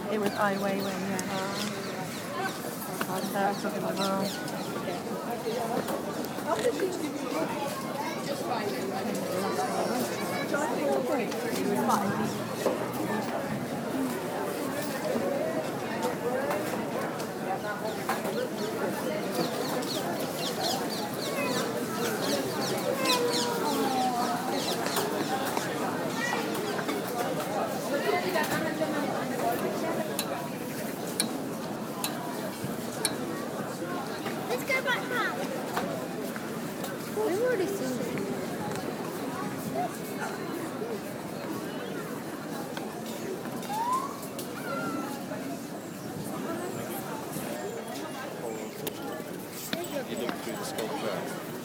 It was Ai Weiwei, yeah. So I took it as well. Let's go back now. We've already seen it. You look through the sculpture.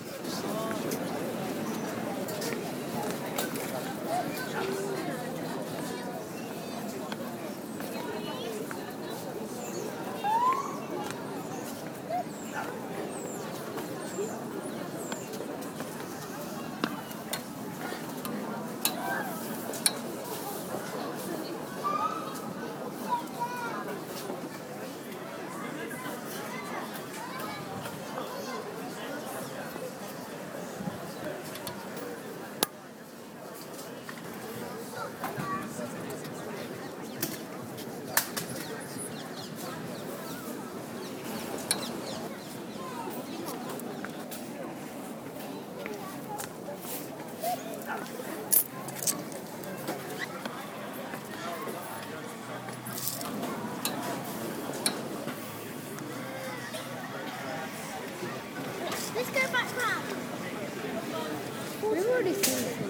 Let's go back now. We've already seen it.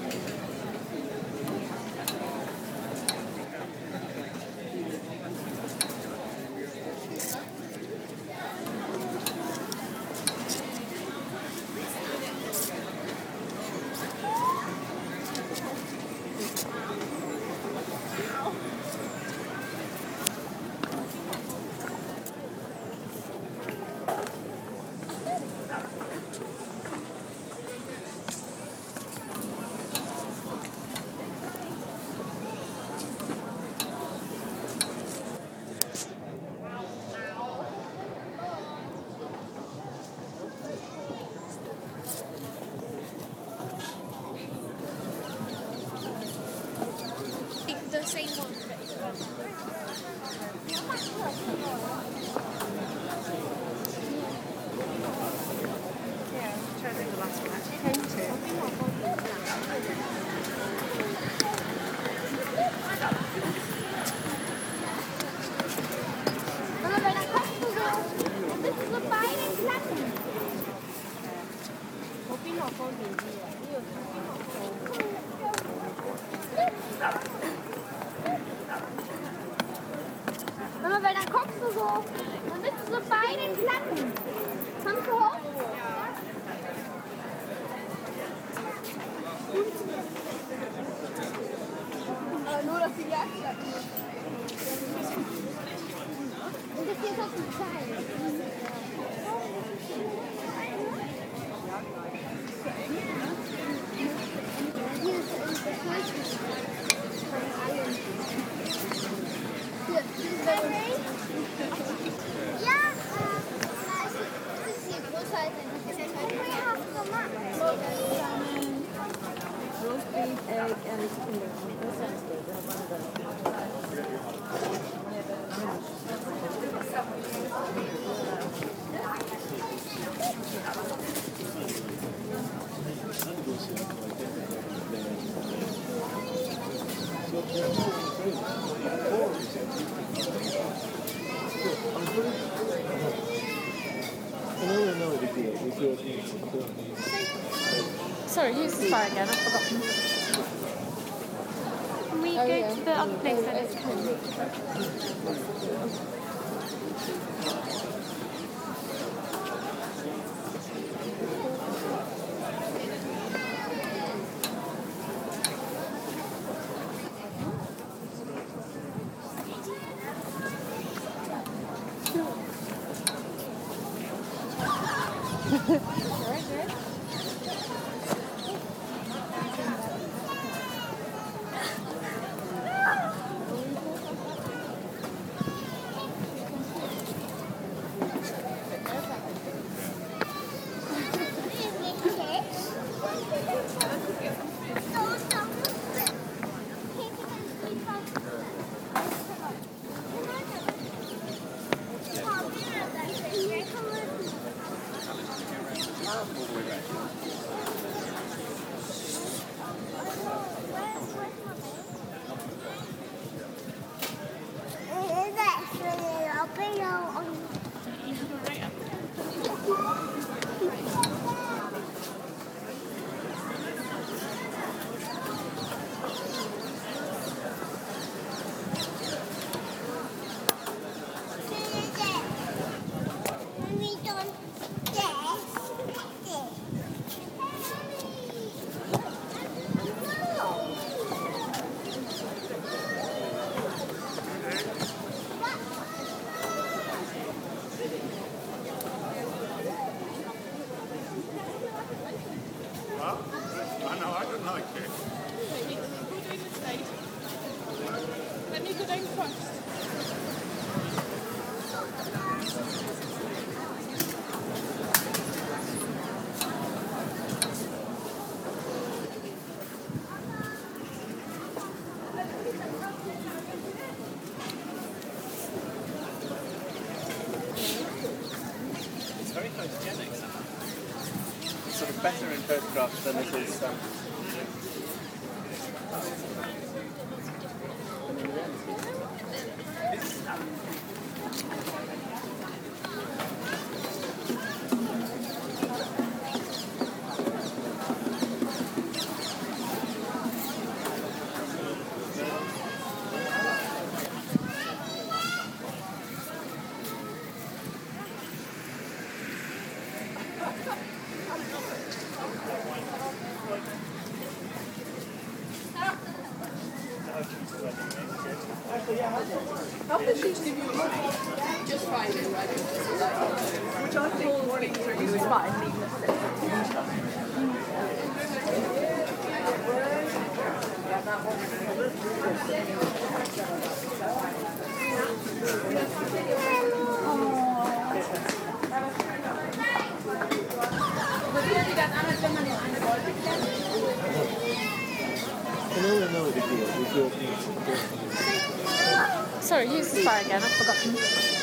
The same one. Yeah, I'm trying to think the last one I actually came to. Mama, bei der Kochstube. Da bist du so beide Platten. Mama, weil dann guckst du so, dann bist du so bei den Platten. Kommst du hoch? Aber nur, dass die Jagdplatten sind. Und das hier ist auf dem Seil. Hier ist das Holz von allen. Hier, ja, das ist hier größer als Roast beef, egg, and Kinder. That sounds good. They'll run it up. Sorry, who's the spy again? I've forgotten. Can we go to the other place that is closed? All the way round. I know, I don't like it. Let me go down first. It's very photogenic. It's sort of better in photographs than it is. How did she give you money? Just Friday, right? Which I think morning for you is fine. Sorry, use the fire again, I've forgotten.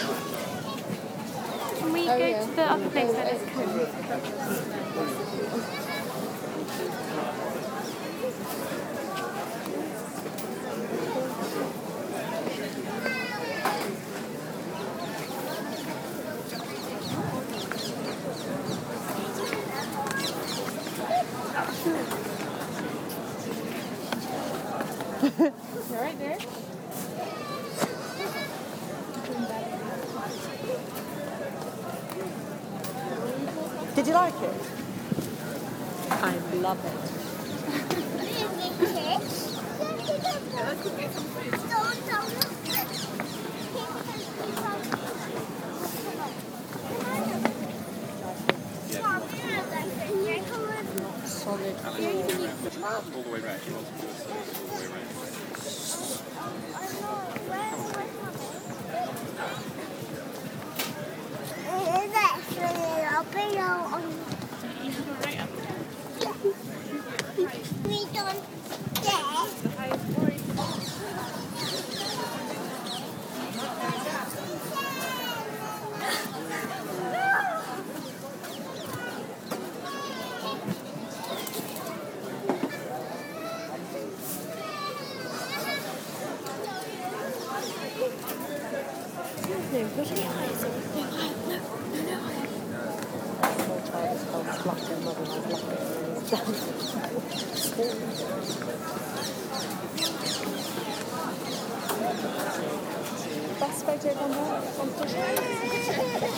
Can we go to the other place where there's cones? You're right there. Did you like it? I love it. Solid. All the way round. All the way round. Best photo competition.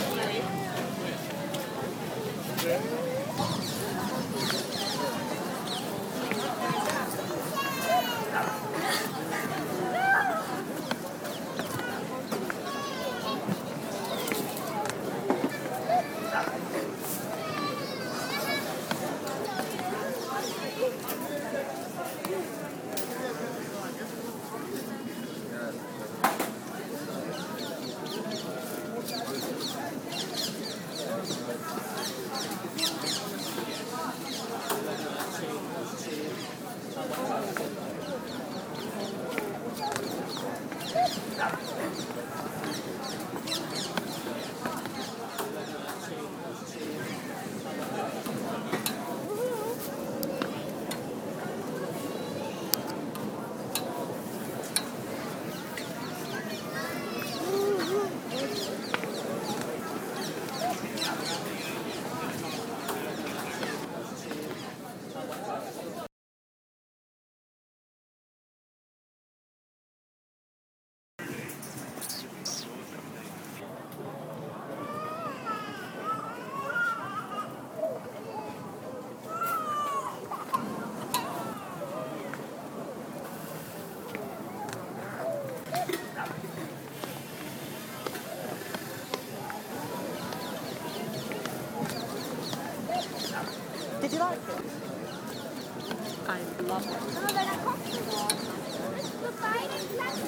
Did you like it? I love it. Aber dann guckst du so. Dann bist du bei den Platten.